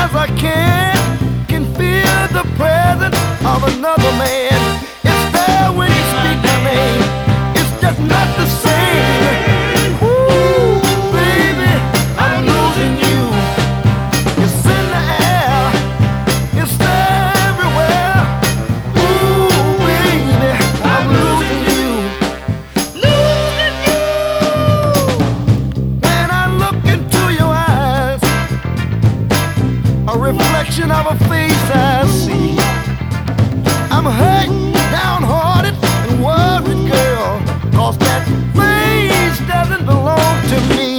as I can feel the presence of another man. It's there when you speak my name. It's just not the same. Ooh, baby, I'm losing you. It's in the air. It's there everywhere. Ooh, baby, I'm losing you. Losing you. When I look into your eyes, a reflection of a face I see. I'm hurt, downhearted, and worried, girl, 'cause that face doesn't belong to me.